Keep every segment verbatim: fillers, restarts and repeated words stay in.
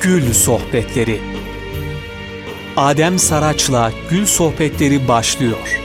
Gül Sohbetleri. Adem Saraç'la Gül Sohbetleri başlıyor.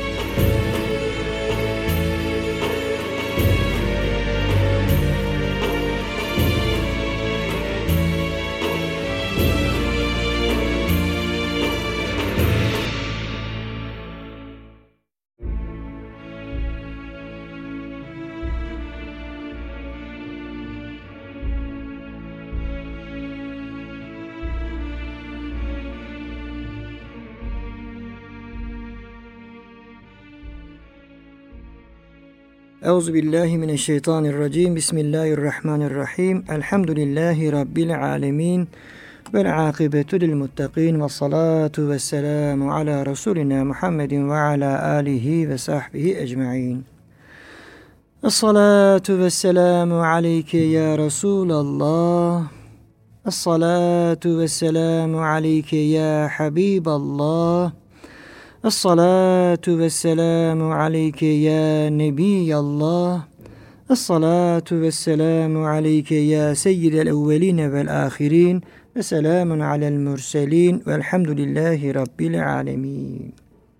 Euzubillahimineşşeytanirracim. Bismillahirrahmanirrahim. Elhamdülillahi Rabbil alemin. Vel akibetu lil muttaqin. Ve salatu ve selamu ala Resulina Muhammedin ve ala alihi ve sahbihi ecma'in. Es-salatu ve selamu aleyke ya Resulallah. Es-salatu ve selamu aleyke ya Habiballah. Es-salatu vesselamu aleyke ya Nebiyallah. Es-salatu vesselamu aleyke ya seyyidel evveline vel ahirin. Ve selamun alel mürselin. Velhamdülillahi Rabbil alemin.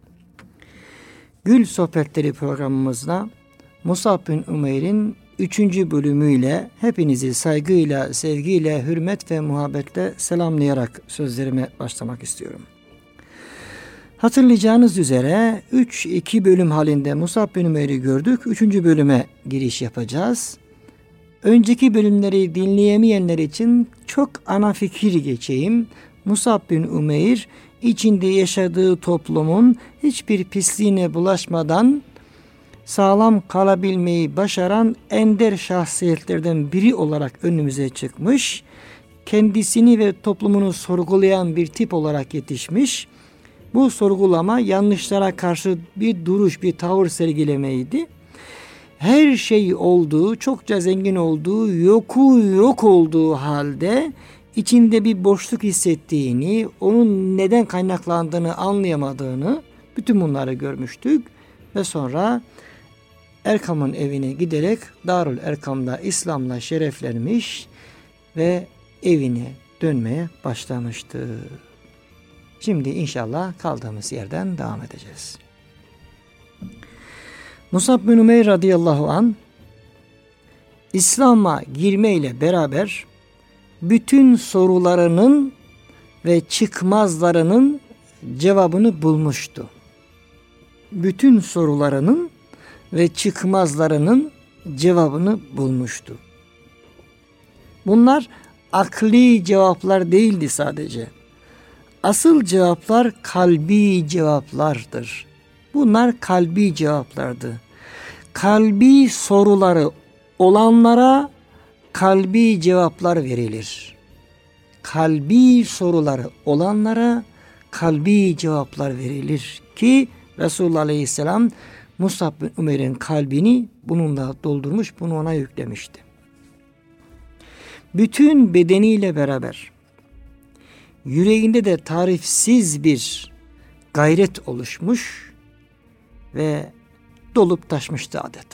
Gül Sohbetleri programımızda Musab bin Umeyr'in üçüncü bölümüyle hepinizi saygıyla, sevgiyle, hürmet ve muhabbetle selamlayarak sözlerime başlamak istiyorum. Hatırlayacağınız üzere üç iki bölüm halinde Musab bin Umeyr'i gördük. üçüncü bölüme giriş yapacağız. Önceki bölümleri dinleyemeyenler için çok ana fikir geçeyim. Musab bin Umeyr içinde yaşadığı toplumun hiçbir pisliğine bulaşmadan sağlam kalabilmeyi başaran ender şahsiyetlerden biri olarak önümüze çıkmış. Kendisini ve toplumunu sorgulayan bir tip olarak yetişmiş. Bu sorgulama yanlışlara karşı bir duruş, bir tavır sergilemeydi. Her şey olduğu, çokça zengin olduğu, yoku yok olduğu halde içinde bir boşluk hissettiğini, onun neden kaynaklandığını anlayamadığını, bütün bunları görmüştük. Ve sonra Erkam'ın evine giderek Darül Erkam'da İslam'la şereflenmiş ve evine dönmeye başlamıştı. Şimdi inşallah kaldığımız yerden devam edeceğiz. Musab bin Umeyr radıyallahu an İslam'a girmeyle beraber bütün sorularının ve çıkmazlarının cevabını bulmuştu. Bütün sorularının ve çıkmazlarının cevabını bulmuştu. Bunlar akli cevaplar değildi sadece. Asıl cevaplar kalbi cevaplardır. Bunlar kalbi cevaplardı. Kalbi soruları olanlara kalbi cevaplar verilir. Kalbi soruları olanlara kalbi cevaplar verilir ki Resulullah Aleyhisselam Musab bin Umeyr'in kalbini bununla doldurmuş, bunu ona yüklemişti. Bütün bedeniyle beraber yüreğinde de tarifsiz bir gayret oluşmuş ve dolup taşmıştı adeta.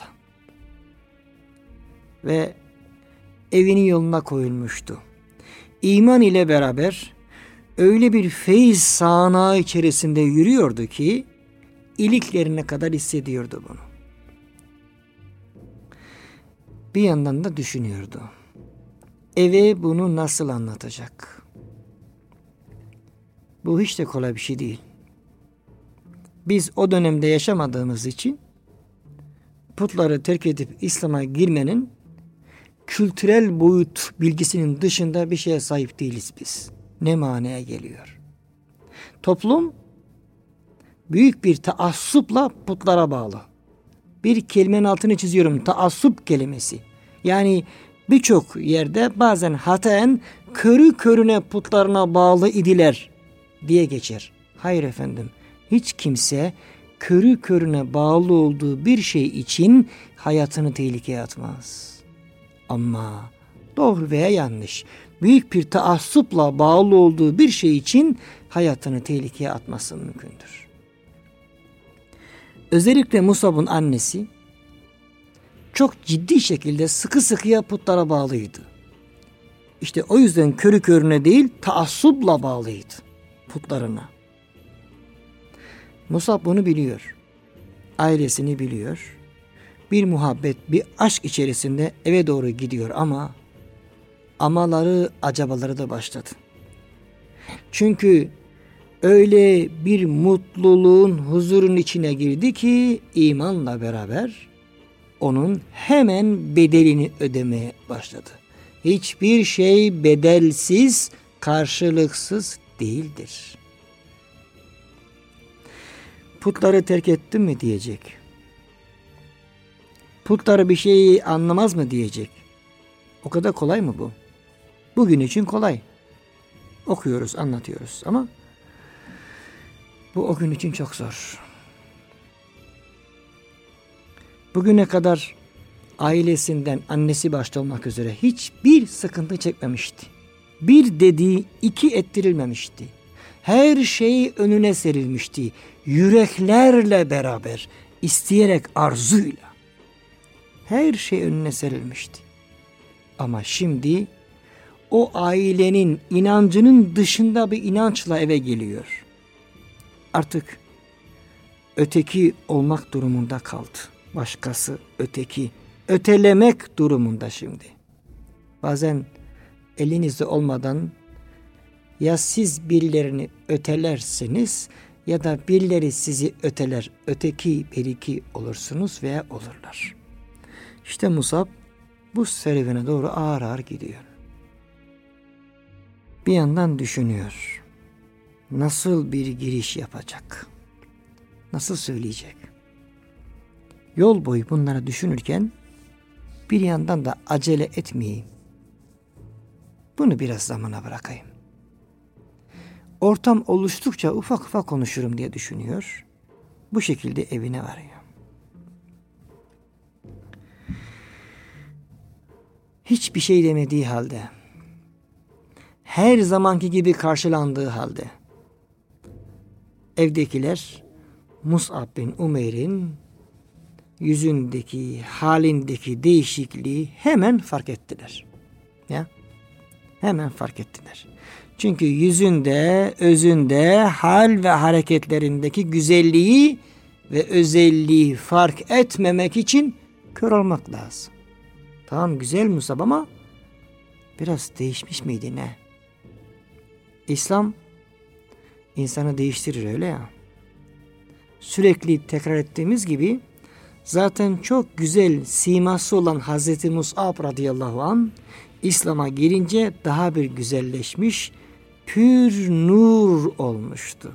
Ve evinin yoluna koyulmuştu. İman ile beraber öyle bir feyiz sağanağı içerisinde yürüyordu ki iliklerine kadar hissediyordu bunu. Bir yandan da düşünüyordu. Eve bunu nasıl anlatacak? Bu hiç de kolay bir şey değil. Biz o dönemde yaşamadığımız için putları terk edip İslam'a girmenin kültürel boyut bilgisinin dışında bir şeye sahip değiliz biz. Ne manaya geliyor? Toplum büyük bir taassupla putlara bağlı. Bir kelimenin altını çiziyorum. Taassup kelimesi. Yani birçok yerde bazen hataen körü körüne putlarına bağlı idiler diye geçer. Hayır efendim. Hiç kimse körü körüne bağlı olduğu bir şey için hayatını tehlikeye atmaz. Ama doğru veya yanlış, büyük bir taassupla bağlı olduğu bir şey için hayatını tehlikeye atması mümkündür. Özellikle Musab'ın annesi çok ciddi şekilde sıkı sıkıya putlara bağlıydı. İşte o yüzden körü körüne değil, taassubla bağlıydı putlarına. Musab bunu biliyor. Ailesini biliyor. Bir muhabbet, bir aşk içerisinde eve doğru gidiyor ama amaları, acabaları da başladı. Çünkü öyle bir mutluluğun, huzurun içine girdi ki imanla beraber onun hemen bedelini ödemeye başladı. Hiçbir şey bedelsiz, karşılıksız değildir. Putları terk ettim mi diyecek. Putları bir şeyi anlamaz mı diyecek. O kadar kolay mı bu? Bugün için kolay. Okuyoruz, anlatıyoruz ama bu o gün için çok zor. Bugüne kadar ailesinden, annesi başta olmak üzere hiçbir sıkıntı çekmemişti. Bir dediği iki ettirilmemişti. Her şey önüne serilmişti. Yüreklerle beraber, isteyerek, arzuyla. Her şey önüne serilmişti. Ama şimdi o ailenin inancının dışında bir inançla eve geliyor. Artık öteki olmak durumunda kaldı. Başkası, öteki, ötelemek durumunda şimdi. Bazen elinizde olmadan ya siz birilerini ötelersiniz ya da birileri sizi öteler, öteki beriki olursunuz veya olurlar. İşte Musab bu serüvene doğru ağır ağır gidiyor. Bir yandan düşünüyor. Nasıl bir giriş yapacak? Nasıl söyleyecek? Yol boyu bunları düşünürken bir yandan da acele etmeyeyim. Bunu biraz zamana bırakayım. Ortam oluştukça ufak ufak konuşurum diye düşünüyor. Bu şekilde evine varıyor. Hiçbir şey demediği halde, her zamanki gibi karşılandığı halde, evdekiler Mus'ab bin Umeyr'in yüzündeki, halindeki değişikliği hemen fark ettiler. Ya, hemen fark ettiler. Çünkü yüzünde, özünde, hal ve hareketlerindeki güzelliği ve özelliği fark etmemek için kör olmak lazım. Tamam, güzel Musab ama biraz değişmiş miydi ne? İslam insanı değiştirir, öyle ya. Sürekli tekrar ettiğimiz gibi zaten çok güzel siması olan Hazreti Mus'ab radıyallahu anh İslam'a girince daha bir güzelleşmiş, pür nur olmuştu.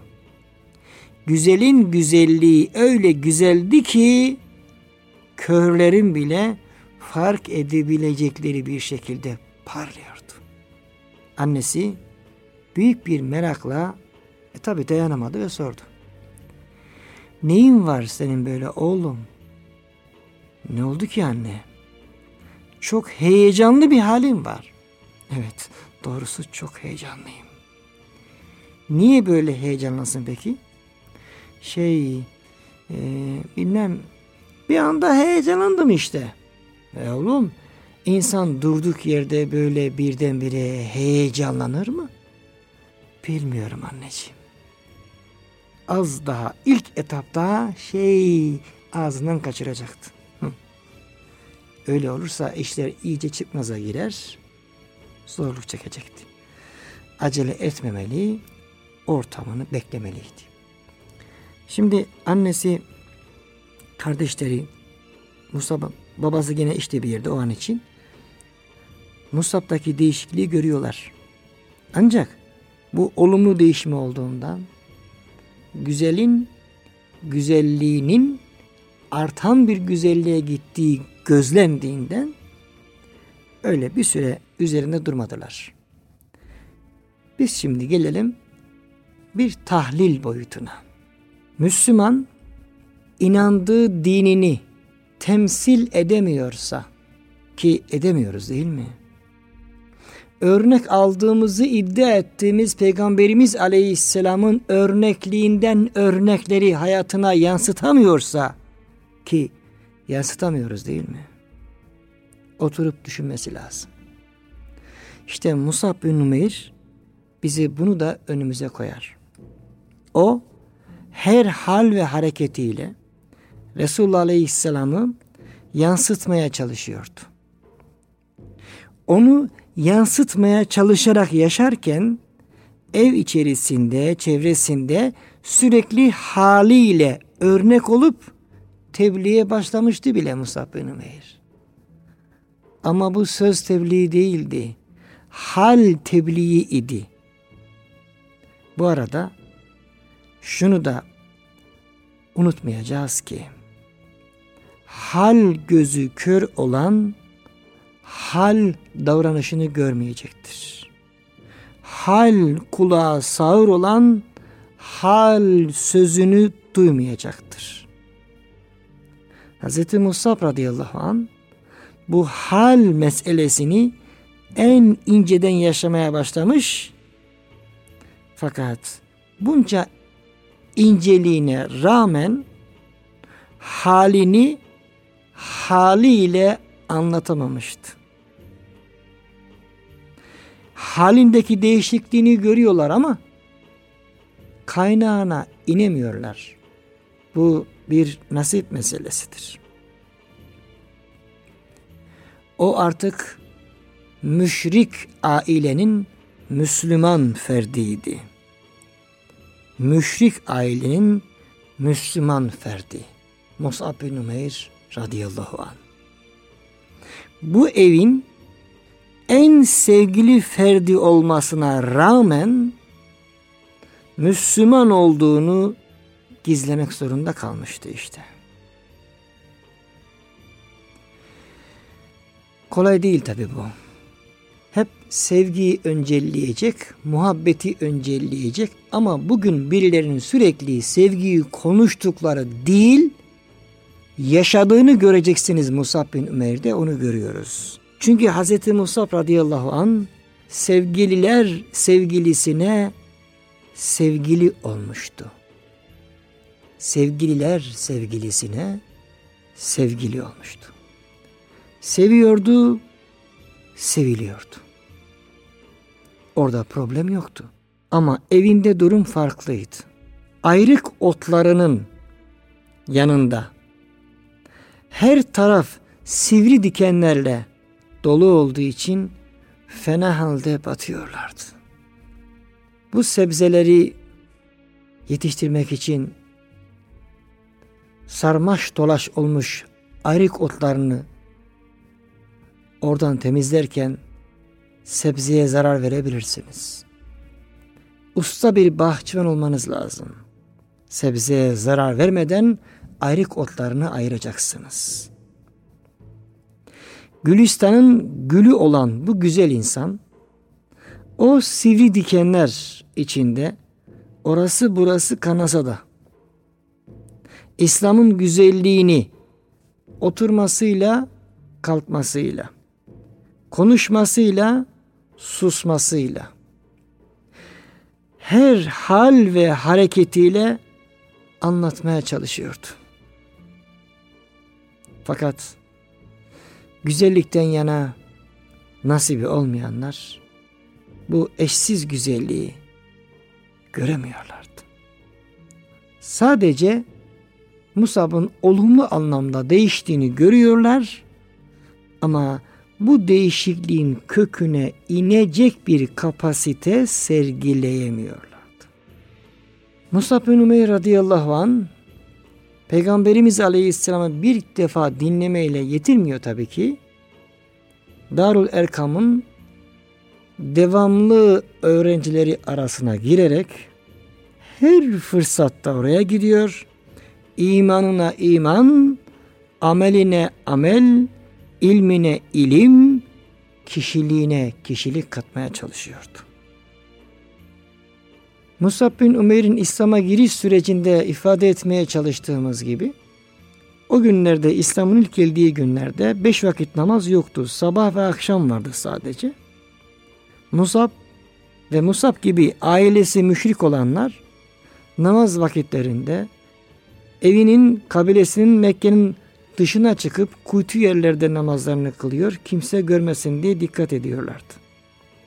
Güzelin güzelliği öyle güzeldi ki körlerin bile fark edebilecekleri bir şekilde parlıyordu. Annesi büyük bir merakla e tabi dayanamadı ve sordu. Neyin var senin böyle oğlum? Ne oldu ki anne? Çok heyecanlı bir halin var. Evet, doğrusu çok heyecanlıyım. Niye böyle heyecanlısın peki? Şey, e, bilmem, bir anda heyecanlandım işte. E oğlum, insan durduk yerde böyle birdenbire heyecanlanır mı? Bilmiyorum anneciğim. Az daha ilk etapta şey ağzından kaçıracaktı. Hı. Öyle olursa işler iyice çıkmaza girer, zorluk çekecekti. Acele etmemeli, ortamını beklemeliydi. Şimdi annesi, kardeşleri, Musab, babası gene işte bir yerde o an için Musab'daki değişikliği görüyorlar. Ancak bu olumlu değişimi olduğundan, güzelin güzelliğinin artan bir güzelliğe gittiği gözlendiğinden öyle bir süre üzerinde durmadılar. Biz şimdi gelelim bir tahlil boyutuna. Müslüman inandığı dinini temsil edemiyorsa, ki edemiyoruz değil mi? Örnek aldığımızı iddia ettiğimiz Peygamberimiz Aleyhisselam'ın örnekliğinden örnekleri hayatına yansıtamıyorsa, ki yansıtamıyoruz değil mi? Oturup düşünmesi lazım. İşte Musab bin Umeyr bizi bunu da önümüze koyar. O her hal ve hareketiyle Resulullah Aleyhisselam'ı yansıtmaya çalışıyordu. Onu yansıtmaya çalışarak yaşarken ev içerisinde, çevresinde sürekli haliyle örnek olup tebliğe başlamıştı bile Musab bin Umeyr. Ama bu söz tebliği değildi. Hal tebliği idi. Bu arada şunu da unutmayacağız ki hal gözü kör olan hal davranışını görmeyecektir. Hal kulağı sağır olan hal sözünü duymayacaktır. Hz. Musab radıyallahu anh bu hal meselesini en inceden yaşamaya başlamış. Fakat bunca inceliğine rağmen halini haliyle anlatamamıştı. Halindeki değişikliğini görüyorlar ama kaynağına inemiyorlar. Bu bir nasip meselesidir. O artık müşrik ailenin Müslüman ferdiydi. Müşrik ailenin Müslüman ferdi. Musab bin Umeyr radıyallahu anh. Bu evin en sevgili ferdi olmasına rağmen Müslüman olduğunu gizlemek zorunda kalmıştı işte. Kolay değil tabii bu. Hep sevgiyi öncelleyecek, muhabbeti öncelleyecek ama bugün birilerinin sürekli sevgiyi konuştukları değil, yaşadığını göreceksiniz Musab bin Umeyr'de, onu görüyoruz. Çünkü Hz. Musab radıyallahu anh sevgililer sevgilisine sevgili olmuştu. Sevgililer sevgilisine sevgili olmuştu. Seviyordu, seviliyordu. Orada problem yoktu. Ama evinde durum farklıydı. Ayrık otlarının yanında her taraf sivri dikenlerle dolu olduğu için fena halde batıyorlardı. Bu sebzeleri yetiştirmek için sarmaş dolaş olmuş ayrık otlarını oradan temizlerken sebzeye zarar verebilirsiniz. Usta bir bahçıvan olmanız lazım. Sebzeye zarar vermeden ayrık otlarını ayıracaksınız. Gülistan'ın gülü olan bu güzel insan o sivri dikenler içinde orası burası kanasa da İslam'ın güzelliğini oturmasıyla, kalkmasıyla, konuşmasıyla, susmasıyla, her hal ve hareketiyle anlatmaya çalışıyordu. Fakat güzellikten yana nasibi olmayanlar bu eşsiz güzelliği göremiyorlardı. Sadece Musab'ın olumlu anlamda değiştiğini görüyorlar ama bu değişikliğin köküne inecek bir kapasite sergileyemiyorlardı. Musab bin Umeyr radıyallahu anh Peygamberimiz Aleyhisselam'ı bir defa dinlemeyle yetinmiyor tabii ki. Darul Erkam'ın devamlı öğrencileri arasına girerek her fırsatta oraya gidiyor. İmanına iman, ameline amel, ilmine ilim, kişiliğine kişilik katmaya çalışıyordu. Musab bin Umeyr'in İslam'a giriş sürecinde ifade etmeye çalıştığımız gibi o günlerde, İslam'ın ilk geldiği günlerde beş vakit namaz yoktu. Sabah ve akşam vardı sadece. Musab ve Musab gibi ailesi müşrik olanlar namaz vakitlerinde evinin, kabilesinin Mekke'nin dışına çıkıp kuytu yerlerde namazlarını kılıyor. Kimse görmesin diye dikkat ediyorlardı.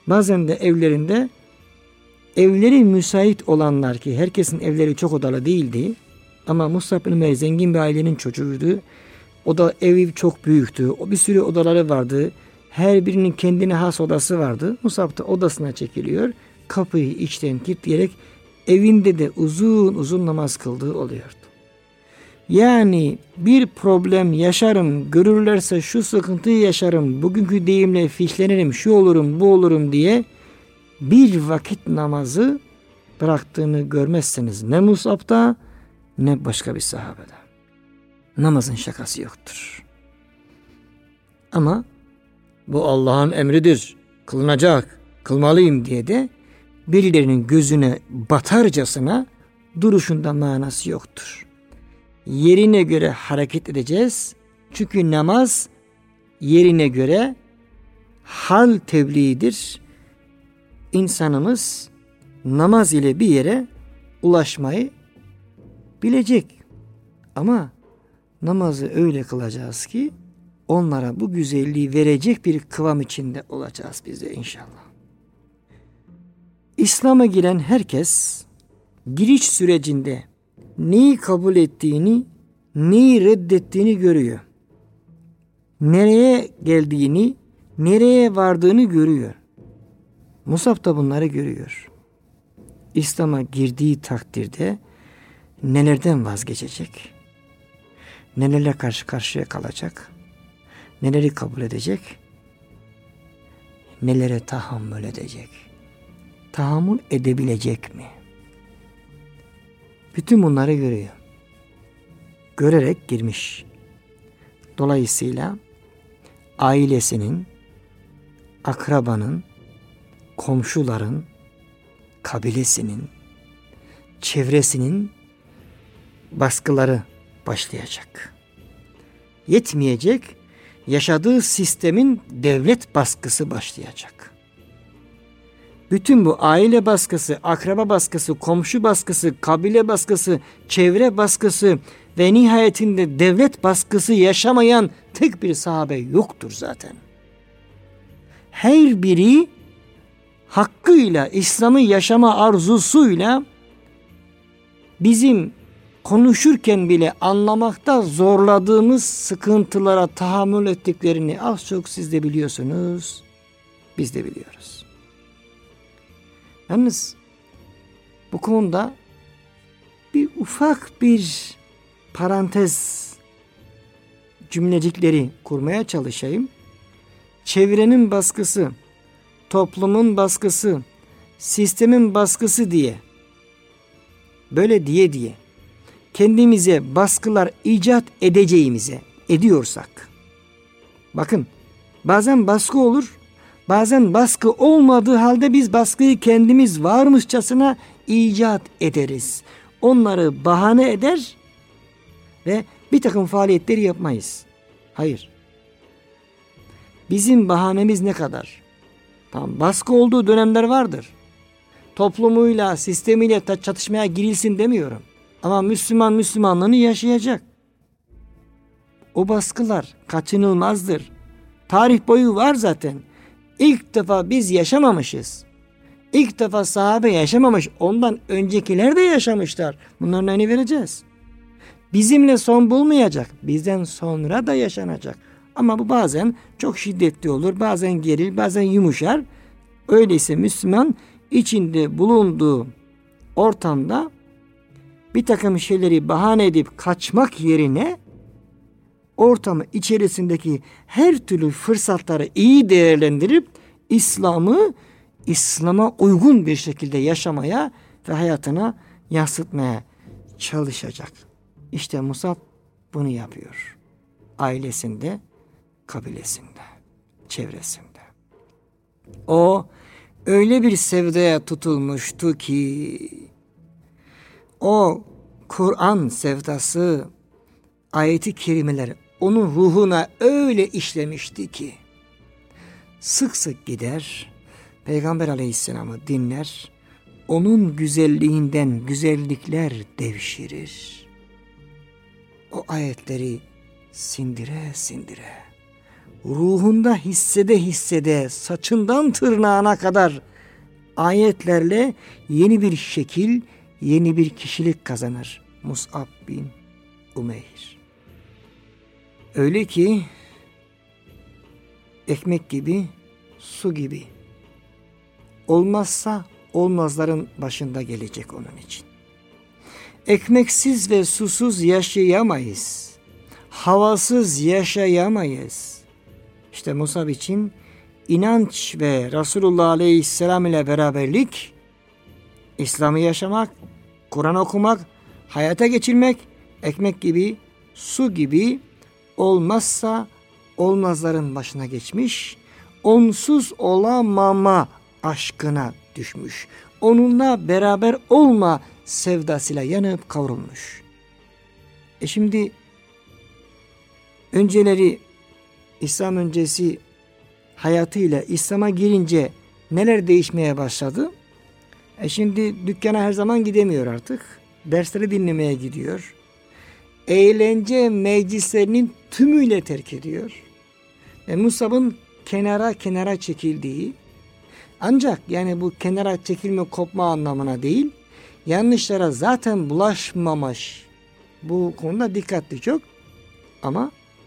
Bazen de evlerinde evleri müsait olanlar, ki herkesin evleri çok odalı değildi. Ama Musab bin Ömer zengin bir ailenin çocuğuydu. O da evi çok büyüktü. O bir sürü odaları vardı. Her birinin kendine has odası vardı. Musab da odasına çekiliyor. Kapıyı içten kilitleyerek evinde de uzun uzun namaz kıldığı oluyordu. Yani bir problem yaşarım, görürlerse şu sıkıntıyı yaşarım, bugünkü deyimle fişlenirim, şu olurum, bu olurum diye bir vakit namazı bıraktığını görmezseniz ne Musab'da ne başka bir sahabede. Namazın şakası yoktur. Ama bu Allah'ın emridir, kılınacak, kılmalıyım diye de birilerinin gözüne batarcasına duruşunda manası yoktur. Yerine göre hareket edeceğiz. Çünkü namaz yerine göre hal tebliğidir. İnsanımız namaz ile bir yere ulaşmayı bilecek. Ama namazı öyle kılacağız ki onlara bu güzelliği verecek bir kıvam içinde olacağız biz de inşallah. İslam'a giren herkes giriş sürecinde neyi kabul ettiğini, neyi reddettiğini görüyor. Nereye geldiğini, nereye vardığını görüyor. Musab da bunları görüyor. İslam'a girdiği takdirde nelerden vazgeçecek? Nelerle karşı karşıya kalacak? Neleri kabul edecek? Nelere tahammül edecek? Tahammül edebilecek mi? Bütün bunları görüyor. Görerek girmiş. Dolayısıyla ailesinin, akrabanın, komşuların, kabilesinin, çevresinin baskıları başlayacak. Yetmeyecek, yaşadığı sistemin devlet baskısı başlayacak. Bütün bu aile baskısı, akraba baskısı, komşu baskısı, kabile baskısı, çevre baskısı ve nihayetinde devlet baskısı yaşamayan tek bir sahabe yoktur zaten. Her biri hakkıyla, İslam'ı yaşama arzusuyla bizim konuşurken bile anlamakta zorladığımız sıkıntılara tahammül ettiklerini az çok siz de biliyorsunuz, biz de biliyoruz. Yalnız bu konuda bir ufak bir parantez cümlecikleri kurmaya çalışayım. Çevrenin baskısı, toplumun baskısı, sistemin baskısı diye, böyle diye diye kendimize baskılar icat edeceğimize ediyorsak, bakın bazen baskı olur, bazen baskı olmadığı halde biz baskıyı kendimiz varmışçasına icat ederiz. Onları bahane eder ve bir takım faaliyetleri yapmayız. Hayır. Bizim bahanemiz ne kadar? Tamam, baskı olduğu dönemler vardır. Toplumuyla, sistemiyle çatışmaya girilsin demiyorum. Ama Müslüman Müslümanlığını yaşayacak. O baskılar kaçınılmazdır. Tarih boyu var zaten. İlk defa biz yaşamamışız. İlk defa sahabe yaşamamış. Ondan öncekiler de yaşamışlar. Bunların önünü vereceğiz. Bizimle son bulmayacak. Bizden sonra da yaşanacak. Ama bu bazen çok şiddetli olur. Bazen geril, bazen yumuşar. Öyleyse Müslüman içinde bulunduğu ortamda bir takım şeyleri bahane edip kaçmak yerine ortamı içerisindeki her türlü fırsatları iyi değerlendirip İslam'ı İslam'a uygun bir şekilde yaşamaya ve hayatına yansıtmaya çalışacak. İşte Musab bunu yapıyor. Ailesinde, kabilesinde, çevresinde. O öyle bir sevdaya tutulmuştu ki o Kur'an sevdası, ayeti kerimeler onun ruhuna öyle işlemişti ki sık sık gider, Peygamber Aleyhisselam'ı dinler, onun güzelliğinden güzellikler devşirir. O ayetleri sindire sindire, ruhunda hissede hissede saçından tırnağına kadar ayetlerle yeni bir şekil, yeni bir kişilik kazanır Mus'ab bin Umeyr. Öyle ki ekmek gibi, su gibi. Olmazsa olmazların başında gelecek onun için. Ekmeksiz ve susuz yaşayamayız. Havasız yaşayamayız. İşte Musab için inanç ve Resulullah Aleyhisselam ile beraberlik, İslam'ı yaşamak, Kur'an okumak, hayata geçirmek, ekmek gibi, su gibi, olmazsa olmazların başına geçmiş, onsuz olamama aşkına düşmüş. Onunla beraber olma sevdasıyla yanıp kavrulmuş. E şimdi önceleri İslam öncesi hayatıyla İslam'a girince neler değişmeye başladı? E şimdi dükkana her zaman gidemiyor artık. Dersleri dinlemeye gidiyor. Eğlence meclislerinin tümüyle terk ediyor. E Musab'ın kenara kenara çekildiği, ancak yani bu kenara çekilme kopma anlamına değil, yanlışlara zaten bulaşmamış. Bu konuda dikkatli çok, ama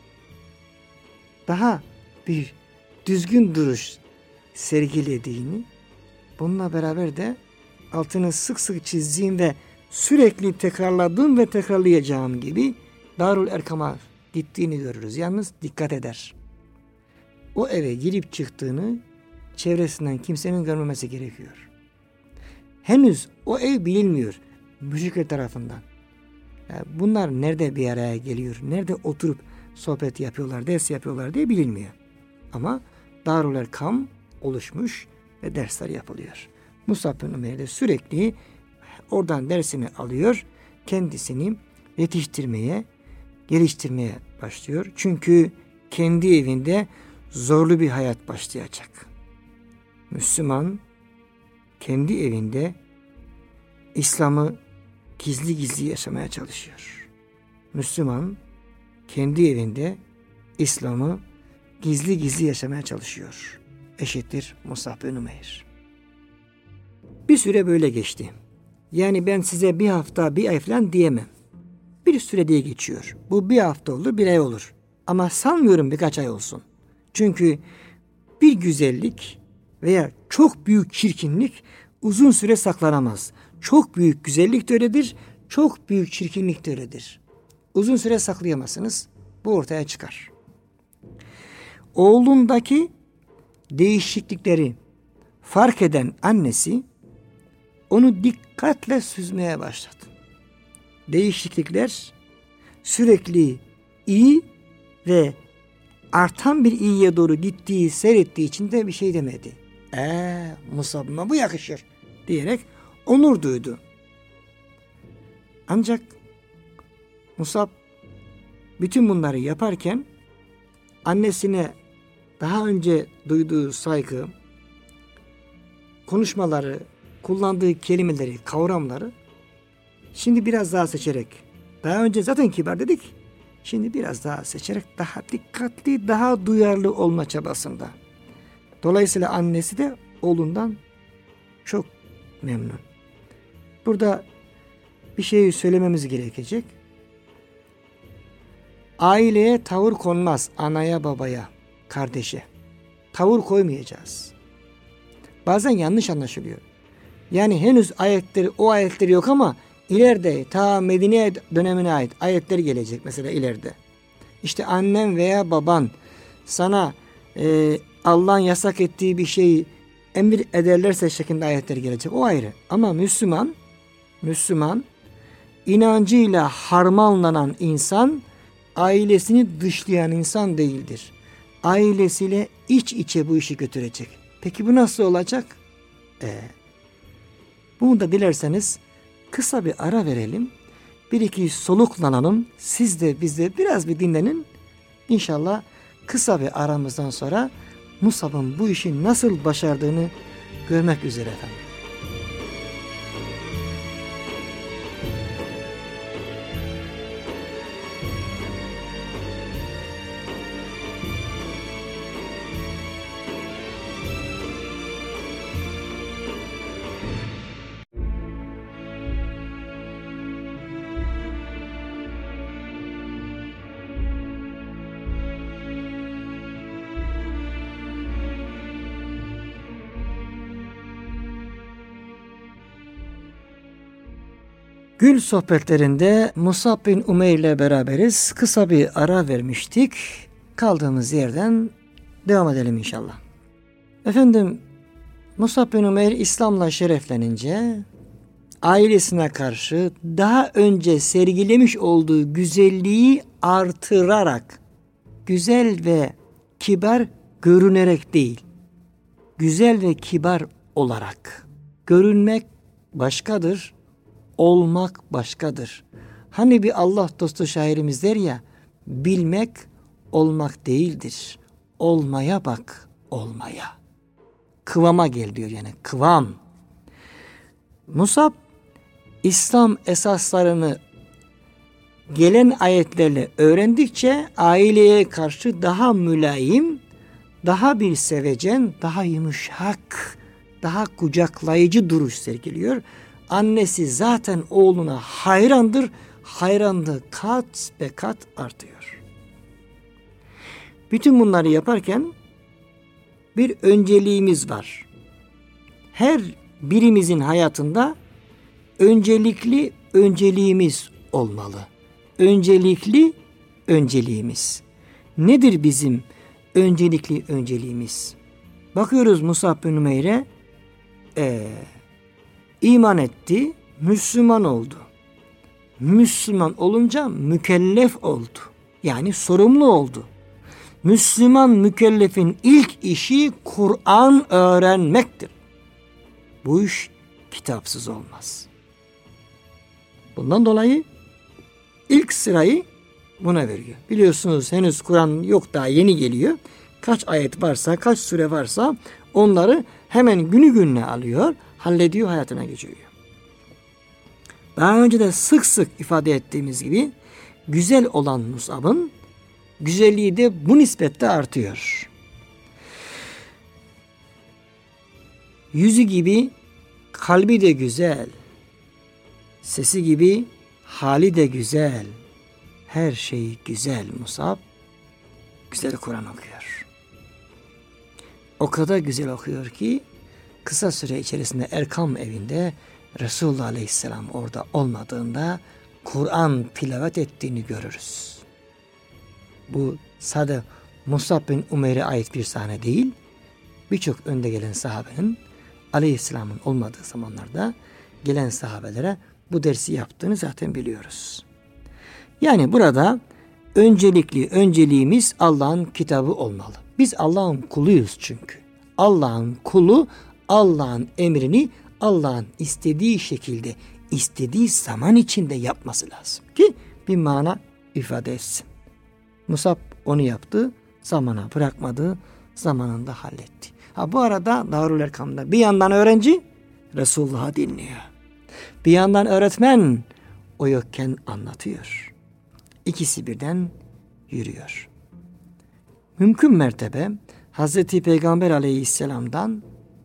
daha bir düzgün duruş sergilediğini, bununla beraber de altını sık sık çizdiğim ve sürekli tekrarladığım ve tekrarlayacağım gibi Darül Erkam'a gittiğini görürüz. Yalnız dikkat eder. O eve girip çıktığını çevresinden kimsenin görmemesi gerekiyor. Henüz o ev bilinmiyor müşrikler tarafından. Yani bunlar nerede bir araya geliyor, nerede oturup sohbet yapıyorlar, ders yapıyorlar diye bilinmiyor. Ama Darül Erkam oluşmuş ve dersler yapılıyor. Musab bin Umeyr de sürekli oradan dersini alıyor, kendisini yetiştirmeye, geliştirmeye başlıyor. Çünkü kendi evinde zorlu bir hayat başlayacak. Müslüman kendi evinde İslam'ı gizli gizli yaşamaya çalışıyor. Müslüman kendi evinde İslam'ı gizli gizli yaşamaya çalışıyor. Eşittir Musab bin Umeyr. Bir süre böyle geçti. Yani ben size bir hafta, bir ay falan diyemem. Bir süre diye geçiyor. Bu bir hafta olur, bir ay olur. Ama sanmıyorum birkaç ay olsun. Çünkü bir güzellik veya çok büyük çirkinlik uzun süre saklanamaz. Çok büyük güzellik de öyledir, çok büyük çirkinlik de öyledir. Uzun süre saklayamazsınız. Bu ortaya çıkar. Oğlundaki değişiklikleri fark eden annesi onu dikkatle süzmeye başladı. Değişiklikler sürekli iyi ve artan bir iyiye doğru gittiği, seyrettiği için de bir şey demedi. Eee Musab'ıma bu yakışır diyerek onur duydu. Ancak Musab bütün bunları yaparken annesine daha önce duyduğu saygı, konuşmaları, kullandığı kelimeleri, kavramları şimdi biraz daha seçerek, daha önce zaten kibar dedik, şimdi biraz daha seçerek daha dikkatli, daha duyarlı olma çabasında. Dolayısıyla annesi de oğlundan çok memnun. Burada bir şey söylememiz gerekecek. Aileye tavır konmaz, anaya, babaya, kardeşe. Tavır koymayacağız. Bazen yanlış anlaşılıyor. Yani henüz ayetleri, o ayetleri yok ama ileride ta Medine dönemine ait ayetler gelecek mesela ileride. İşte annen veya baban sana e, Allah'ın yasak ettiği bir şeyi emir ederlerse şeklinde ayetler gelecek. O ayrı. Ama Müslüman, Müslüman inancıyla harmanlanan insan ailesini dışlayan insan değildir. Ailesiyle iç içe bu işi götürecek. Peki bu nasıl olacak? Ee, bunu da dilerseniz kısa bir ara verelim. Bir iki soluklanalım. Siz de biz de biraz bir dinlenin. İnşallah kısa bir aramızdan sonra Musab'ın bu işi nasıl başardığını görmek üzere efendim. Gül sohbetlerinde Musab bin Umeyr ile beraberiz. Kısa bir ara vermiştik. Kaldığımız yerden devam edelim inşallah. Efendim, Musab bin Umeyr İslam'la şereflenince ailesine karşı daha önce sergilemiş olduğu güzelliği artırarak, güzel ve kibar görünerek değil, güzel ve kibar olarak. Görünmek başkadır, olmak başkadır. Hani bir Allah dostu şairimiz der ya, bilmek olmak değildir. Olmaya bak, olmaya. Kıvama gel diyor yani, kıvam. Musab, İslam esaslarını gelen ayetlerle öğrendikçe aileye karşı daha mülayim, daha bir sevecen, daha yumuşak, daha kucaklayıcı duruş sergiliyor. Annesi zaten oğluna hayrandır. Hayranlığı kat be kat artıyor. Bütün bunları yaparken bir önceliğimiz var. Her birimizin hayatında öncelikli önceliğimiz olmalı. Öncelikli önceliğimiz. Nedir bizim öncelikli önceliğimiz? Bakıyoruz Musab bin Umeyr'e, ee, iman etti, Müslüman oldu. Müslüman olunca mükellef oldu. Yani sorumlu oldu. Müslüman mükellefin ilk işi Kur'an öğrenmektir. Bu iş kitapsız olmaz. Bundan dolayı ilk sırayı buna veriyor. Biliyorsunuz henüz Kur'an yok, daha yeni geliyor. Kaç ayet varsa, kaç sure varsa onları hemen günü gününe alıyor, hallediyor, hayatına geçiriyor. Daha önce de sık sık ifade ettiğimiz gibi güzel olan Musab'ın güzelliği de bu nispette artıyor. Yüzü gibi kalbi de güzel, sesi gibi hali de güzel, her şey güzel Musab, güzel Kur'an okuyor. O kadar güzel okuyor ki kısa süre içerisinde Erkam evinde Resulullah Aleyhisselam orada olmadığında Kur'an tilavet ettiğini görürüz. Bu sadece Musab bin Umeyr'e ait bir sahne değil, birçok önde gelen sahabenin Aleyhisselam'ın olmadığı zamanlarda gelen sahabelere bu dersi yaptığını zaten biliyoruz. Yani burada öncelikli önceliğimiz Allah'ın kitabı olmalı. Biz Allah'ın kuluyuz çünkü. Allah'ın kulu Allah'ın emrini Allah'ın istediği şekilde, istediği zaman içinde yapması lazım ki bir mana ifade etsin. Musab onu yaptı, zamana bırakmadı, zamanında halletti. Ha, bu arada Darül Erkam'da bir yandan öğrenci Resulullah'ı dinliyor. Bir yandan öğretmen o yokken anlatıyor. İkisi birden yürüyor. Mümkün mertebe Hazreti Peygamber Aleyhisselam'dan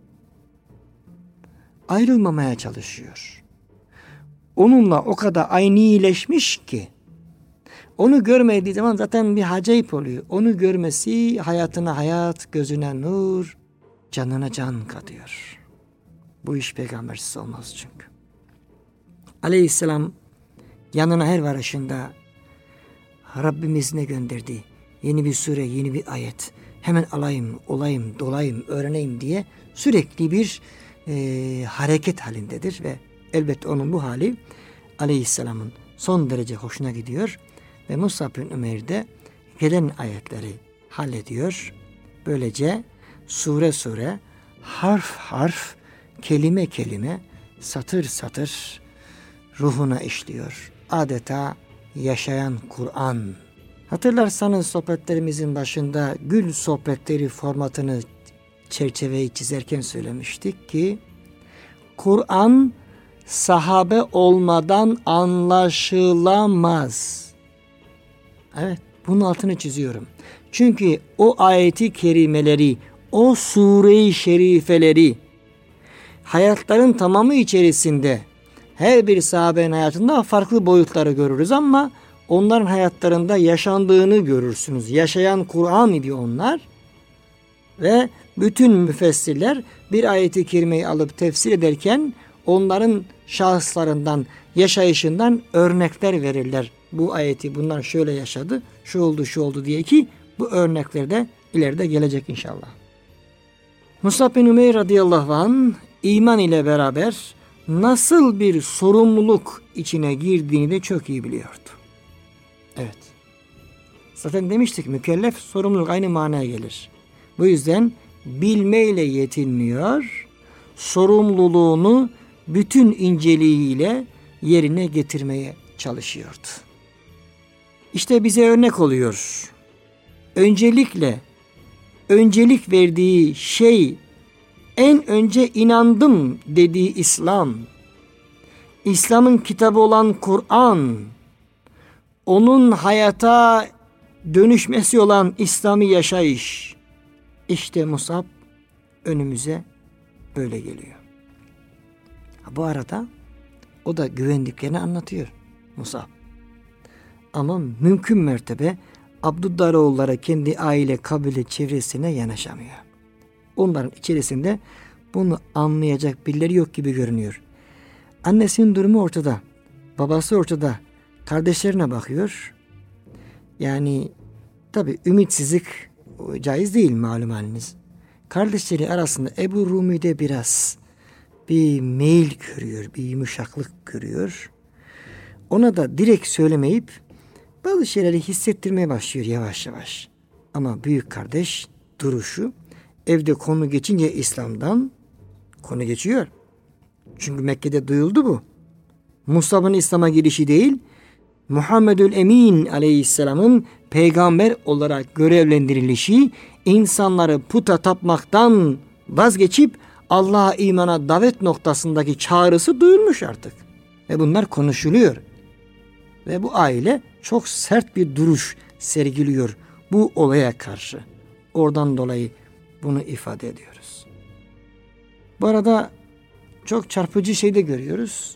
ayrılmamaya çalışıyor. Onunla o kadar aynileşmiş ki onu görmediği zaman zaten bir acayip oluyor. Onu görmesi hayatına hayat, gözüne nur, canına can katıyor. Bu iş peygambersiz olmaz çünkü. Aleyhisselam yanına her varışında Rabbimiz ne gönderdi? Yeni bir sure, yeni bir ayet. Hemen alayım, olayım, dolayım, öğreneyim diye sürekli bir e, hareket halindedir ve elbette onun bu hali Aleyhisselam'ın son derece hoşuna gidiyor ve Musab bin Umeyr de gelen ayetleri hallediyor. Böylece sure sure, harf harf, kelime kelime, satır satır ruhuna işliyor. Adeta yaşayan Kur'an. Hatırlarsanız sohbetlerimizin başında gül sohbetleri formatını çerçeveyi çizerken söylemiştik ki Kur'an sahabe olmadan anlaşılamaz. Evet, bunun altını çiziyorum. Çünkü o ayeti kerimeleri, o sure-i şerifeleri hayatların tamamı içerisinde her bir sahabenin hayatında farklı boyutları görürüz ama onların hayatlarında yaşandığını görürsünüz. Yaşayan Kur'an idi onlar. Ve bütün müfessirler bir ayeti kerimeyi alıp tefsir ederken onların şahıslarından, yaşayışından örnekler verirler. Bu ayeti bunlar şöyle yaşadı, şu oldu, şu oldu diye ki bu örnekler de ileride gelecek inşallah. Musab bin Ümeyr radıyallahu anh iman ile beraber nasıl bir sorumluluk içine girdiğini de çok iyi biliyordu. Evet. Zaten demiştik mükellef sorumluluk aynı manaya gelir. Bu yüzden bilmeyle yetinmiyor, sorumluluğunu bütün inceliğiyle yerine getirmeye çalışıyordu. İşte bize örnek oluyor. Öncelikle öncelik verdiği şey en önce inandım dediği İslam. İslam'ın kitabı olan Kur'an, onun hayata dönüşmesi olan İslami yaşayış. İşte Musab önümüze böyle geliyor. Bu arada o da güvendiklerini anlatıyor Musab. Ama mümkün mertebe Abdüddaroğullara kendi aile, kabile, çevresine yanaşamıyor. Onların içerisinde bunu anlayacak birileri yok gibi görünüyor. Annesinin durumu ortada. Babası ortada. Kardeşlerine bakıyor. Yani tabi ümitsizlik caiz değil malum haliniz. Kardeşleri arasında Ebu Rumi'de biraz bir meyil görüyor, bir yumuşaklık görüyor. Ona da direkt söylemeyip bazı şeyleri hissettirmeye başlıyor yavaş yavaş. Ama büyük kardeş duruşu evde konu geçince İslam'dan konu geçiyor. Çünkü Mekke'de duyuldu bu. Musab'ın İslam'a girişi değil, Muhammedül Emin aleyhisselamın peygamber olarak görevlendirilişi, insanları puta tapmaktan vazgeçip Allah'a imana davet noktasındaki çağrısı duyulmuş artık. Ve bunlar konuşuluyor. Ve bu aile çok sert bir duruş sergiliyor bu olaya karşı. Oradan dolayı bunu ifade ediyoruz. Bu arada çok çarpıcı şey de görüyoruz.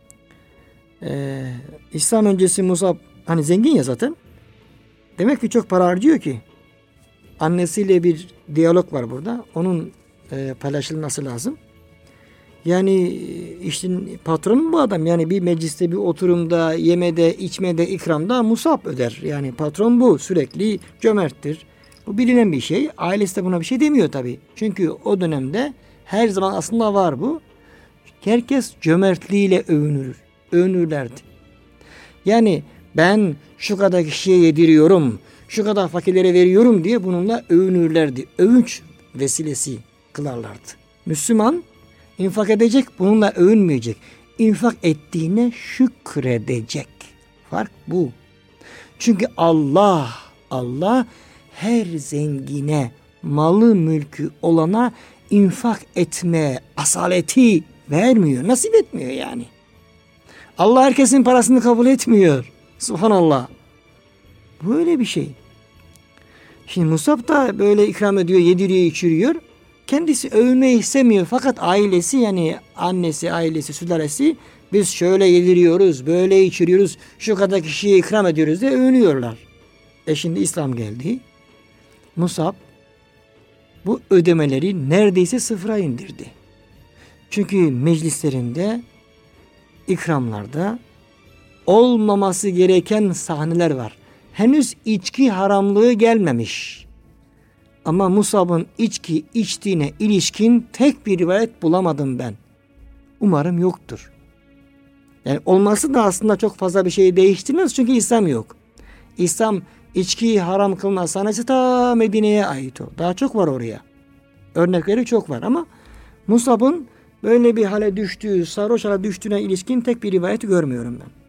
Ee, İslam öncesi Musab hani zengin ya zaten. Demek ki çok para harcıyor ki. Annesiyle bir diyalog var burada. Onun e, paylaşılması lazım. Yani işte patron bu adam. Yani bir mecliste, bir oturumda, yemede, içmede, ikramda Musab öder. Yani patron bu. Sürekli cömerttir. Bu bilinen bir şey. Ailesi de buna bir şey demiyor tabii. Çünkü o dönemde her zaman aslında var bu. Herkes cömertliğiyle övünür. Övünürlerdi. Yani ben şu kadar kişiye yediriyorum, şu kadar fakirlere veriyorum diye bununla övünürlerdi. Övünç vesilesi kılarlardı. Müslüman infak edecek, bununla övünmeyecek. İnfak ettiğine şükredecek. Fark bu. Çünkü Allah, Allah her zengine, malı mülkü olana infak etme asaleti vermiyor, nasip etmiyor yani. Allah herkesin parasını kabul etmiyor. Subhanallah. Böyle bir şey. Şimdi Musab da böyle ikram ediyor, yediriyor, içiriyor. Kendisi övünmeyi istemiyor. Fakat ailesi yani annesi, ailesi, sülalesi biz şöyle yediriyoruz, böyle içiriyoruz, şu kadar kişiye ikram ediyoruz diye övünüyorlar. E şimdi İslam geldi. Musab bu ödemeleri neredeyse sıfıra indirdi. Çünkü meclislerinde, ikramlarda olmaması gereken sahneler var. Henüz içki haramlığı gelmemiş. Ama Musab'ın içki içtiğine ilişkin tek bir rivayet bulamadım ben. Umarım yoktur. Yani olması da aslında çok fazla bir şey değiştirmez çünkü İslam yok. İslam içkiyi haram kılma sahnesi ta Medine'ye ait o. Daha çok var oraya. Örnekleri çok var ama Musab'ın böyle bir hale düştüğü, sarhoş hale düştüğüne ilişkin tek bir rivayet görmüyorum ben.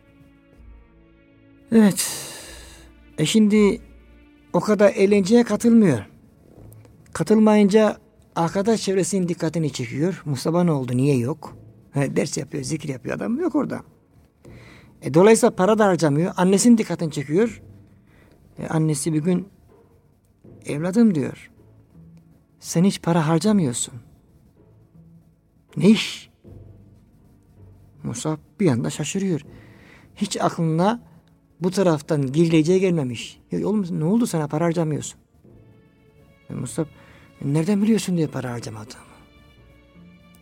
Evet. E şimdi o kadar eğlenceye katılmıyor. Katılmayınca arkadaş çevresinin dikkatini çekiyor. Musab'a ne oldu? Niye yok? He, ders yapıyor, zikir yapıyor. Adam yok orada. E, dolayısıyla para da harcamıyor. Annesinin dikkatini çekiyor. E, annesi bir gün evladım diyor. Sen hiç para harcamıyorsun. Ne iş? Musab bir anda şaşırıyor. Hiç aklına bu taraftan girileceği gelmemiş. Ya oğlum ne oldu sana para harcamıyorsun? E, Musab nereden biliyorsun diye para harcamadığımı.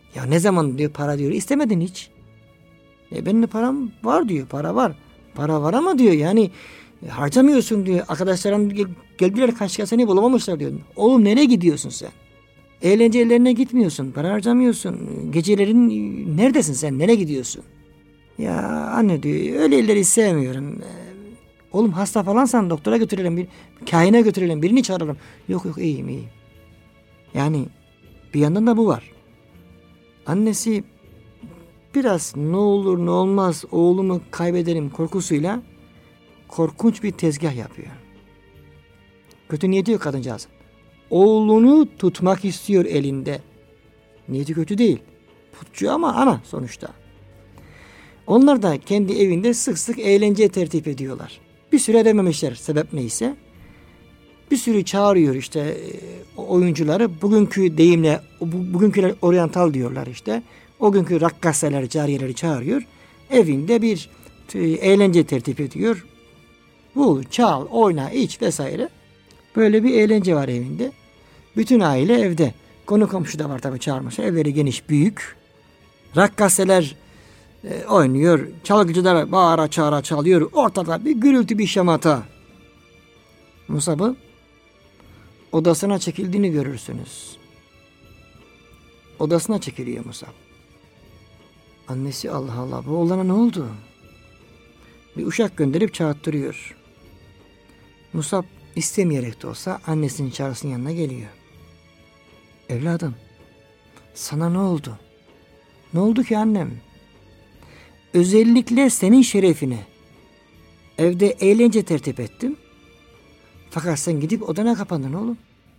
Ya ne zaman diyor para diyor. İstemedin hiç. E benim de param var diyor. Para var. Para var ama diyor yani e, harcamıyorsun diyor. Arkadaşlarım gel, geldiler kaç kere seni bulamamışlar diyor. Oğlum nereye gidiyorsun sen? Eğlencelerine gitmiyorsun. Para harcamıyorsun. Gecelerin e, neredesin sen? Nereye gidiyorsun? Ya anne diyor öyle elleri sevmiyorum. E, oğlum hasta falansan doktora götürelim. Bir, kahine götürelim. Birini çağıralım. Yok yok iyiyim iyiyim. Yani bir yandan da bu var. Annesi biraz ne olur ne olmaz oğlumu kaybederim korkusuyla korkunç bir tezgah yapıyor. Kötü niyeti yok kadıncağız. Oğlunu tutmak istiyor elinde. Niyeti kötü değil. Putçu ama ana sonuçta. Onlar da kendi evinde sık sık eğlence tertip ediyorlar. Bir süre dememişler sebep neyse. Bir sürü çağırıyor işte oyuncuları. Bugünkü deyimle bugünküler oryantal diyorlar işte. O günkü rakkaseler, cariyeleri çağırıyor. Evinde bir eğlence tertip ediyor. Vur, çal, oyna, iç vesaire. Böyle bir eğlence var evinde. Bütün aile evde. Konu komşu da var tabii çağırmışlar. Evleri geniş, büyük. Rakkaseler e, oynuyor. Çalgıcılar bağıra çağıra çalıyor. Ortada bir gürültü, bir şamata. Musab'ı odasına çekildiğini görürsünüz. Odasına çekiliyor Musab. Annesi Allah Allah bu oğlana ne oldu? Bir uşak gönderip çağırttırıyor. Musab istemeyerek de olsa annesinin çağrısının yanına geliyor. Evladım sana ne oldu? Ne oldu ki annem? Özellikle senin şerefine evde eğlence tertip ettim. Fakat sen gidip odana kapandın oğlum.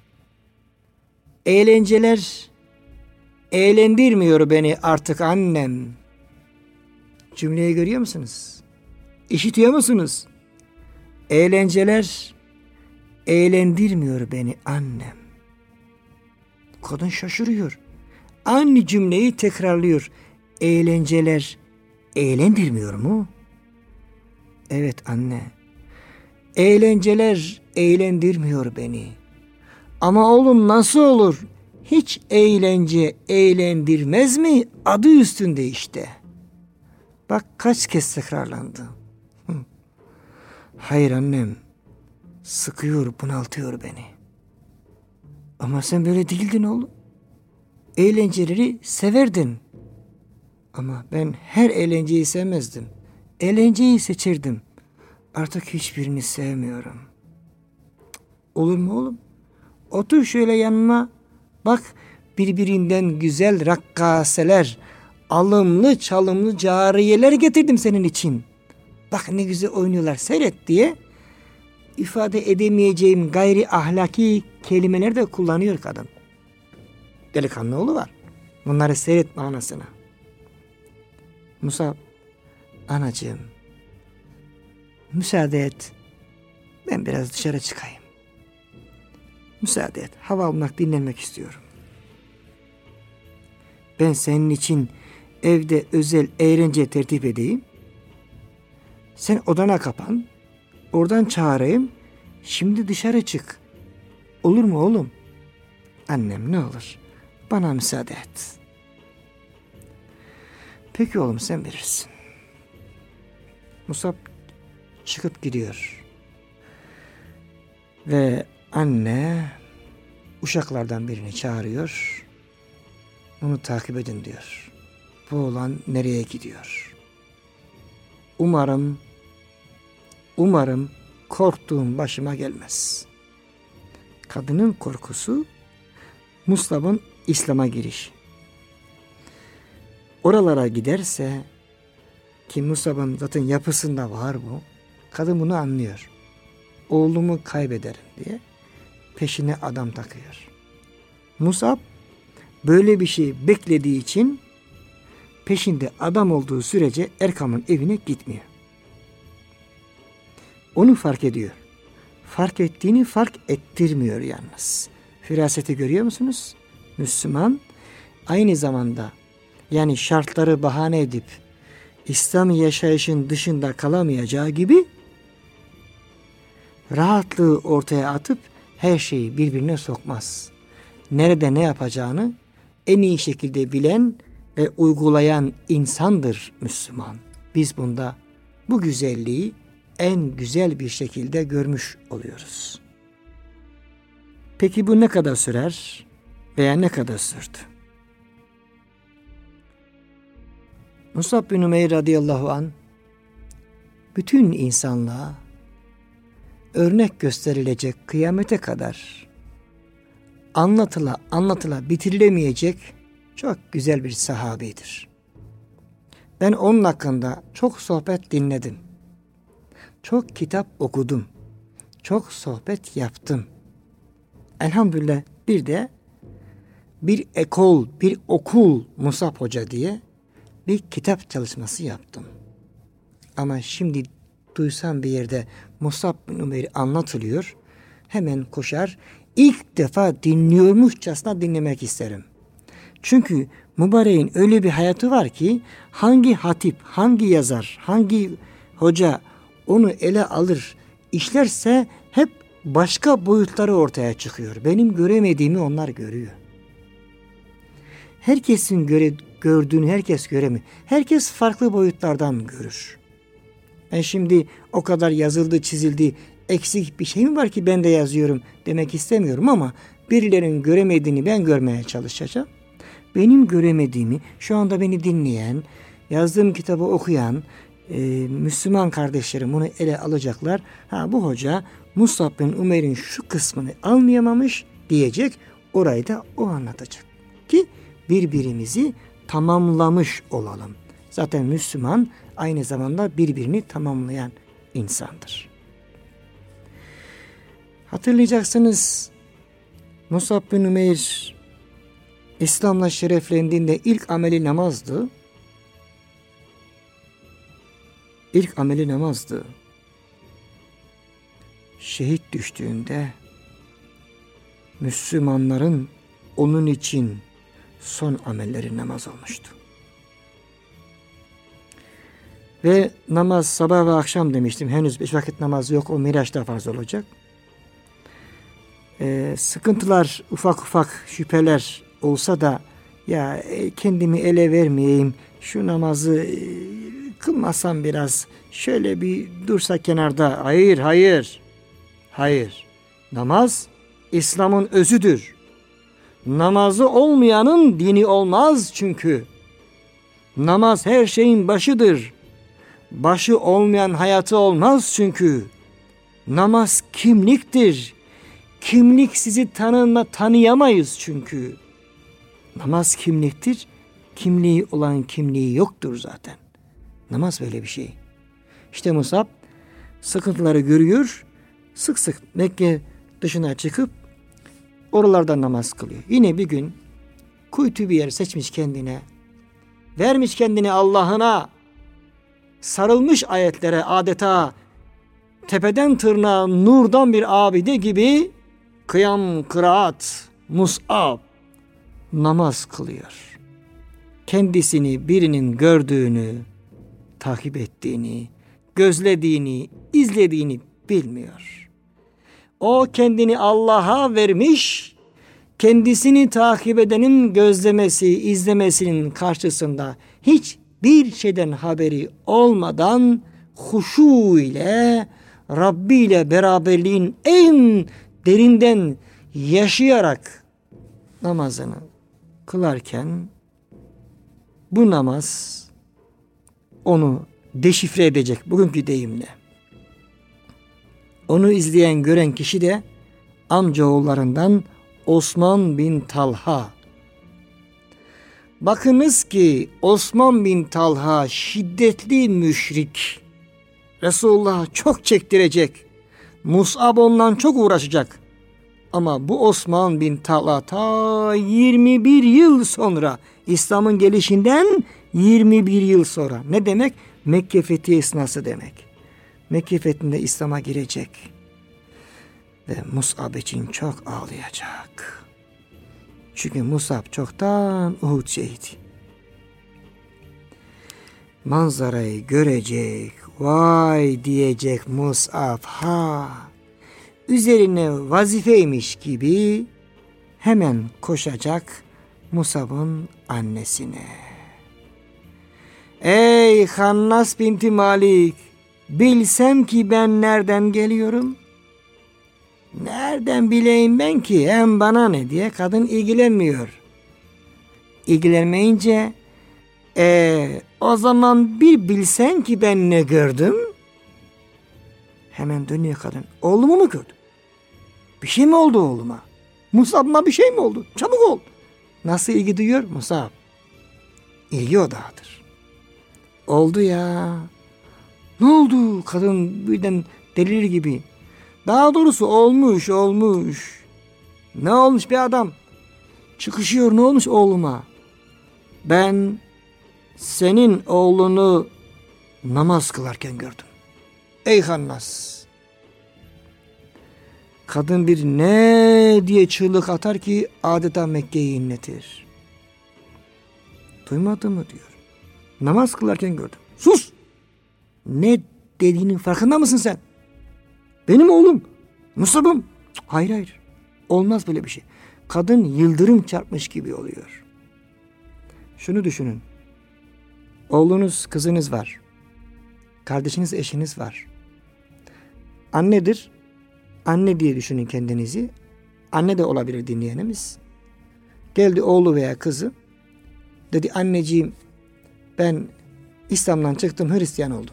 Eğlenceler eğlendirmiyor beni artık annem. Cümleyi görüyor musunuz? İşitiyor musunuz? Eğlenceler eğlendirmiyor beni annem. Kadın şaşırıyor. Aynı cümleyi tekrarlıyor. Eğlenceler eğlendirmiyor mu? Evet anne. Eğlenceler eğlendirmiyor beni. Ama oğlum nasıl olur? Hiç eğlence eğlendirmez mi? Adı üstünde işte. Bak kaç kez tekrarlandı. Hı. Hayır annem. Sıkıyor, bunaltıyor beni. Ama sen böyle değildin oğlum. Eğlenceleri severdin. Ama ben her eğlenceyi sevmezdim. Eğlenceyi seçirdim. Artık hiçbirini sevmiyorum. Olur mu oğlum? Otur şöyle yanıma. Bak birbirinden güzel rakkaseler, alımlı çalımlı cariyeler getirdim senin için. Bak ne güzel oynuyorlar seyret diye ifade edemeyeceğim gayri ahlaki kelimeler de kullanıyor kadın. Delikanlı oğlu var. Bunları seyretme anasına. Musab, anacığım müsaade et. Ben biraz dışarı çıkayım. Müsaade et. Hava almak, dinlenmek istiyorum. Ben senin için evde özel eğlence tertip edeyim. Sen odana kapan. Oradan çağırayım. Şimdi dışarı çık. Olur mu oğlum? Annem ne olur. Bana müsaade et. Peki oğlum sen bilirsin. Musab çıkıp gidiyor. Ve anne uşaklardan birini çağırıyor. Onu takip edin diyor. Bu oğlan nereye gidiyor? Umarım, umarım korktuğum başıma gelmez. Kadının korkusu Musab'ın İslam'a giriş. Oralara giderse ki Musab'ın zaten yapısında var bu. Kadın bunu anlıyor. Oğlumu kaybederim diye peşine adam takıyor. Musab böyle bir şey beklediği için peşinde adam olduğu sürece Erkam'ın evine gitmiyor. Onu fark ediyor. Fark ettiğini fark ettirmiyor yalnız. Firaseti görüyor musunuz? Müslüman aynı zamanda yani şartları bahane edip İslam yaşayışın dışında kalamayacağı gibi rahatlığı ortaya atıp her şeyi birbirine sokmaz. Nerede ne yapacağını en iyi şekilde bilen ve uygulayan insandır Müslüman. Biz bunda bu güzelliği en güzel bir şekilde görmüş oluyoruz. Peki bu ne kadar sürer veya ne kadar sürdü? Musab bin Umeyr radıyallahu anh bütün insanlığa örnek gösterilecek, kıyamete kadar anlatıla anlatıla bitirilemeyecek çok güzel bir sahabedir. Ben onun hakkında çok sohbet dinledim. Çok kitap okudum. Çok sohbet yaptım. Elhamdülillah bir de bir ekol, bir okul Musab Hoca diye bir kitap çalışması yaptım. Ama şimdi duysam bir yerde Musab bin Umeyr anlatılıyor, hemen koşar, ilk defa dinliyormuşçasına dinlemek isterim. Çünkü mübareğin öyle bir hayatı var ki hangi hatip, hangi yazar, hangi hoca onu ele alır, işlerse hep başka boyutları ortaya çıkıyor. Benim göremediğimi onlar görüyor. Herkesin göre, gördüğünü herkes göremiyor. Herkes farklı boyutlardan görür. Ben şimdi o kadar yazıldı, çizildi, eksik bir şey mi var ki ben de yazıyorum demek istemiyorum ama birilerinin göremediğini ben görmeye çalışacağım. Benim göremediğimi şu anda beni dinleyen, yazdığım kitabı okuyan e, Müslüman kardeşlerim bunu ele alacaklar. Ha, bu hoca Musab bin Umeyr'in şu kısmını anlayamamış diyecek, orayı da o anlatacak ki birbirimizi tamamlamış olalım. Zaten Müslüman aynı zamanda birbirini tamamlayan insandır. Hatırlayacaksınız, Musab bin Umeyr İslam'la şereflendiğinde ilk ameli namazdı. İlk ameli namazdı. Şehit düştüğünde Müslümanların onun için son amelleri namaz olmuştu. Ve namaz sabah ve akşam demiştim. Henüz beş vakit namaz yok. O Miraç'ta farz olacak. Ee, sıkıntılar, ufak ufak şüpheler olsa da ya kendimi ele vermeyeyim, şu namazı e, kılmasam biraz şöyle bir dursa kenarda. Hayır, hayır. Hayır. Namaz İslam'ın özüdür. Namazı olmayanın dini olmaz çünkü. Namaz her şeyin başıdır. Başı olmayan hayatı olmaz çünkü. Namaz kimliktir. Kimlik sizi tanınma, tanıyamayız çünkü. Namaz kimliktir. Kimliği olan kimliği yoktur zaten. Namaz böyle bir şey. İşte Musab sıkıntıları görüyor. Sık sık Mekke dışına çıkıp oralarda namaz kılıyor. Yine bir gün kuytu bir yer seçmiş kendine. Vermiş kendini Allah'ına. Sarılmış ayetlere adeta tepeden tırnağa nurdan bir abide gibi kıyam, kıraat, Musab namaz kılıyor. Kendisini birinin gördüğünü, takip ettiğini, gözlediğini, izlediğini bilmiyor. O kendini Allah'a vermiş, kendisini takip edenin gözlemesi, izlemesinin karşısında hiçbir şeyden haberi olmadan huşu ile, Rabbi ile beraberliğin en derinden yaşayarak namazını kılarken bu namaz onu deşifre edecek bugünkü deyimle. Onu izleyen, gören kişi de amcaoğullarından Osman bin Talha. Bakınız ki Osman bin Talha şiddetli müşrik. Resulullah'a çok çektirecek. Musab ondan çok uğraşacak. Ama bu Osman bin Talha ta yirmi bir yıl sonra, İslam'ın gelişinden yirmi bir yıl sonra. Ne demek? Mekke fethi esnası demek. Mekke fethinde İslam'a girecek. Ve Musab için çok ağlayacak. Çünkü Musab çoktan Uhud şehidi. Manzarayı görecek, vay diyecek Musab, ha, üzerine vazifeymiş gibi hemen koşacak, Musab'ın annesine. Ey Hannas binti Malik, bilsem ki ben nereden geliyorum? Nereden bileyim ben ki, hem bana ne diye kadın ilgilenmiyor. İlgilenmeyince ee, o zaman bir bilsen ki ben ne gördüm? Hemen dönüyor kadın. Oğlumu mu gördün? Bir şey mi oldu oğluma? Musab'ıma bir şey mi oldu? Çabuk ol. Nasıl ilgi duyuyor Musab? İlgi odağıdır. Oldu ya. Ne oldu? Kadın birden delirir gibi. Daha doğrusu olmuş olmuş. Ne olmuş bir adam? Çıkışıyor, ne olmuş oğluma? Ben senin oğlunu namaz kılarken gördüm. Ey Hannas. Kadın bir ne diye çığlık atar ki adeta Mekke'yi inletir. Duymadı mı diyor. Namaz kılarken gördüm. Sus! Ne dediğinin farkında mısın sen? Benim oğlum. Musab'ım. Hayır hayır. Olmaz böyle bir şey. Kadın yıldırım çarpmış gibi oluyor. Şunu düşünün. Oğlunuz, kızınız var. Kardeşiniz, eşiniz var. Annedir. Anne diye düşünün kendinizi. Anne de olabilir dinleyenimiz. Geldi oğlu veya kızı. Dedi anneciğim ben İslam'dan çıktım, Hristiyan oldum.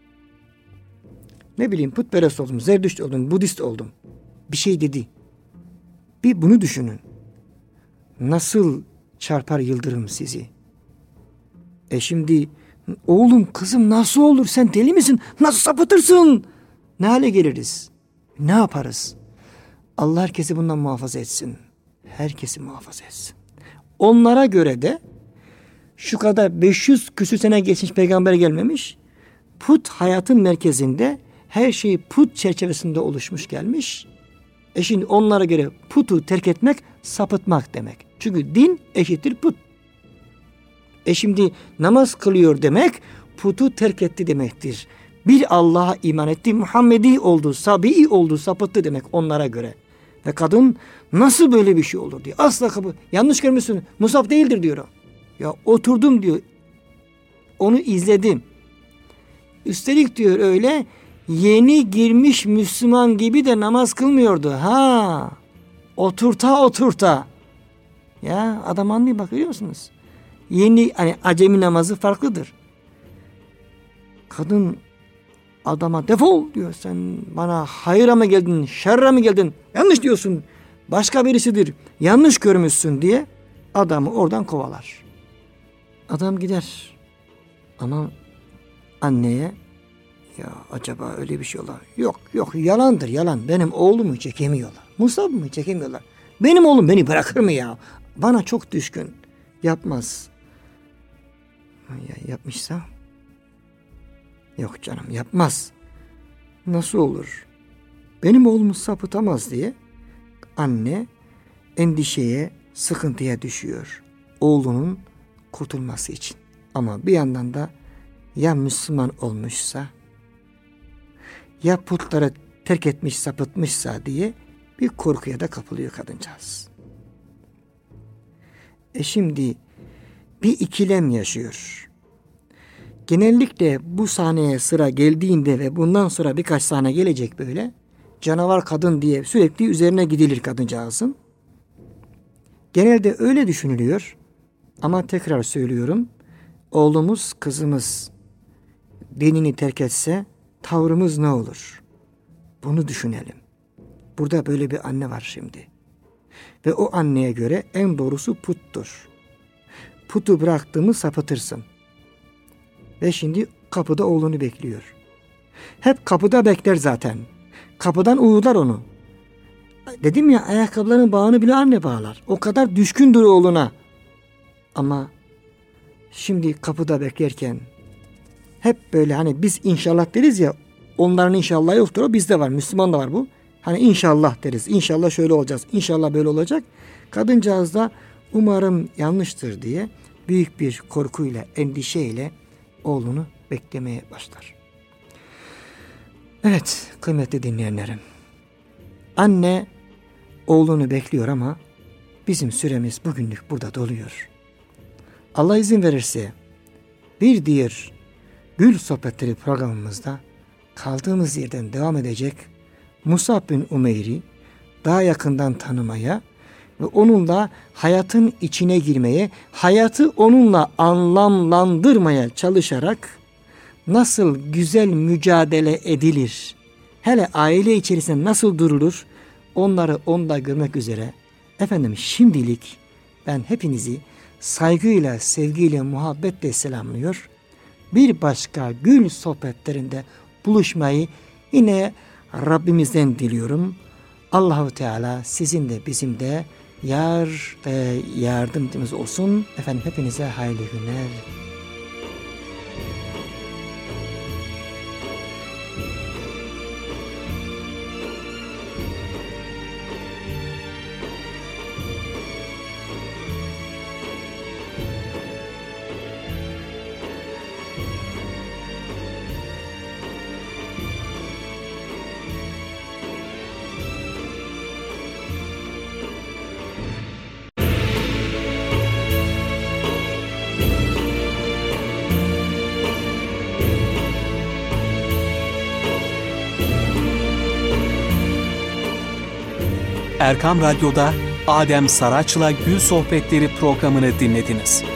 Ne bileyim putperest oldum, Zerdüşt oldum, Budist oldum. Bir şey dedi. Bir bunu düşünün. Nasıl çarpar yıldırım sizi? E şimdi oğlum kızım nasıl olur, sen deli misin? Nasıl sapıtırsın? Ne hale geliriz? Ne yaparız? Allah herkesi bundan muhafaza etsin. Herkesi muhafaza etsin. Onlara göre de şu kadar beş yüz küsür sene geçmiş peygamber gelmemiş. Put hayatın merkezinde, her şey put çerçevesinde oluşmuş gelmiş. E şimdi onlara göre putu terk etmek sapıtmak demek. Çünkü din eşittir put. E şimdi namaz kılıyor demek putu terk etti demektir. Bir Allah'a iman etti, Muhammedi oldu, Sabi'i oldu, sapıttı demek onlara göre. Ve kadın nasıl böyle bir şey olur diyor. Asla kabul. Yanlış görmüşsün. Musab değildir diyor. Ya oturdum diyor. Onu izledim. Üstelik diyor öyle yeni girmiş Müslüman gibi de namaz kılmıyordu. Ha, oturta oturta. Ya adam anlıyor, bak görüyor musunuz? Yeni hani acemi namazı farklıdır. Kadın adama defol diyor, sen bana hayra mı geldin, şerre mi geldin? Yanlış diyorsun. Başka birisidir. Yanlış görmüşsün diye adamı oradan kovalar. Adam gider. Ama anneye ya acaba öyle bir şey ola? Yok yok yalandır yalan. Benim oğlumu çekemiyorlar. Musab mı çekemiyorlar? Benim oğlum beni bırakır mı ya? Bana çok düşkün. Yapmaz. Ya yapmışsa? Yok canım yapmaz. Nasıl olur? Benim oğlumu sapıtamaz diye anne endişeye, sıkıntıya düşüyor. Oğlunun kurtulması için. Ama bir yandan da ya Müslüman olmuşsa, ya putlara terk etmiş, sapıtmışsa diye bir korkuya da kapılıyor kadıncağız. E şimdi bir ikilem yaşıyor. Genellikle bu sahneye sıra geldiğinde ve bundan sonra birkaç sahne gelecek böyle, canavar kadın diye sürekli üzerine gidilir kadıncağızın. Genelde öyle düşünülüyor. Ama tekrar söylüyorum, oğlumuz, kızımız dinini terk etse tavrımız ne olur? Bunu düşünelim. Burada böyle bir anne var şimdi. Ve o anneye göre en doğrusu puttur. Putu bıraktığımı sapıtırsın. Ve şimdi kapıda oğlunu bekliyor. Hep kapıda bekler zaten. Kapıdan uğurlar onu. Dedim ya, ayakkabıların bağını bile anne bağlar. O kadar düşkündür oğluna. Ama şimdi kapıda beklerken hep böyle hani biz inşallah deriz ya, onların inşallah yoktur, o bizde var. Müslüman da var bu. Hani inşallah deriz. İnşallah şöyle olacağız. İnşallah böyle olacak. Kadıncağız da umarım yanlıştır diye büyük bir korkuyla, endişeyle oğlunu beklemeye başlar. Evet kıymetli dinleyenlerim. Anne oğlunu bekliyor ama bizim süremiz bugünlük burada doluyor. Allah izin verirse bir diğer Gül Sohbetleri programımızda kaldığımız yerden devam edecek. Musab bin Umeyr'i daha yakından tanımaya ve onunla hayatın içine girmeye, hayatı onunla anlamlandırmaya çalışarak nasıl güzel mücadele edilir, hele aile içerisinde nasıl durulur, onları onda görmek üzere efendim şimdilik ben hepinizi saygıyla, sevgiyle, muhabbetle selamlıyor. Bir başka Gül Sohbetlerinde buluşmayı yine Rabbimizden diliyorum. Allahu Teala sizin de bizim de yar ve yardımcımız olsun. Efendim hepinize hayırlı günler. Erkam Radyo'da Adem Saraç'la Gül Sohbetleri programını dinlediniz.